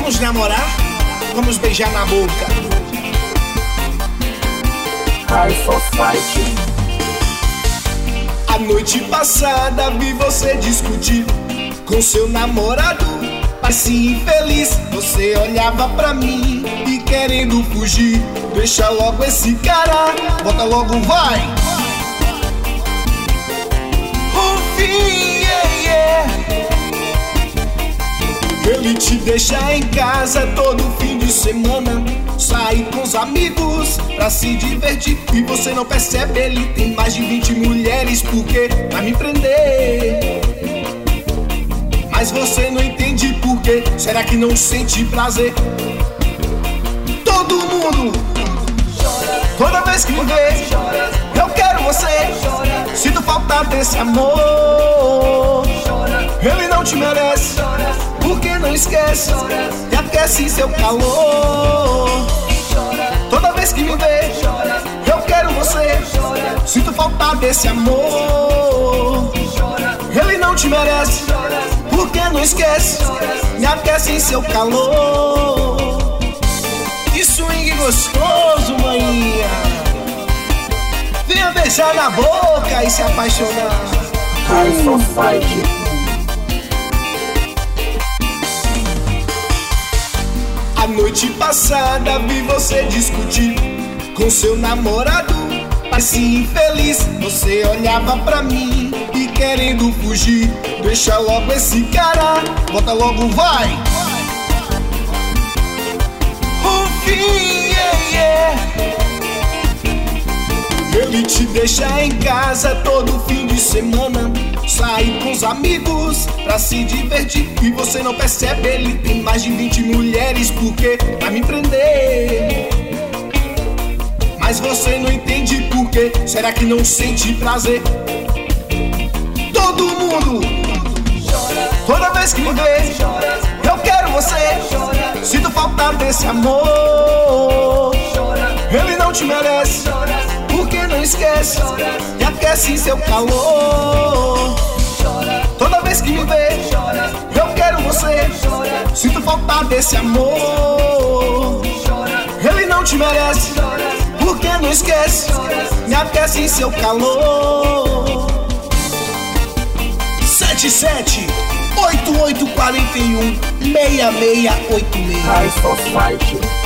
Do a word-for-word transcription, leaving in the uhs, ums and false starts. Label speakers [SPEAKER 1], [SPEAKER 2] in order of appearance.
[SPEAKER 1] Vamos namorar? Vamos beijar na boca.
[SPEAKER 2] High Society.
[SPEAKER 1] A noite passada vi você discutir com seu namorado, parecia infeliz. Você olhava pra mim e querendo fugir. Deixa logo esse cara, bota logo, vai. O fim, yeah, yeah. Ele te deixa em casa todo fim de semana, sai com os amigos pra se divertir. E você não percebe, ele tem mais de vinte mulheres. Por quê? Pra me prender. Mas você não entende por quê. Será que não sente prazer? Todo mundo chora, toda vez que me vê, chora. Eu quero você, chora. Sinto falta desse amor, chora. Ele não te merece, chora. Por que não esquece, chora. E aquece seu calor, chora. Toda vez que me vê, chora. Eu quero você, chora. Sinto falta desse amor, chora. Ele não te merece, chora. Por que não esquece, me aquece em seu calor. Que swing gostoso, maninha. Venha beijar na boca e se apaixonar.
[SPEAKER 2] High Society.
[SPEAKER 1] A noite passada vi você discutir com seu namorado, parecia infeliz. Você olhava pra mim e querendo fugir. Deixa logo esse cara, bota logo, vai. O fim, yeah, yeah. Ele te deixa em casa todo fim de semana, sai com os amigos pra se divertir. E você não percebe, ele tem mais de vinte mulheres. Por quê? Pra me prender. Mas você não entende por quê. Será que não sente prazer? Todo mundo chora, toda vez que me vê, chora. Eu quero você, chora. Sinto falta desse amor, chora. Ele não te merece, chora. Por que não esquece, chora. E aquece seu calor, chora. Toda vez que me vê, chora. Eu quero você, chora. Sinto falta desse amor, chora. Ele não te merece, chora. Por que não esquece, chora. Me aquece em seu calor. Sete sete oito oito quatro um seis seis oito seis.
[SPEAKER 2] High Society.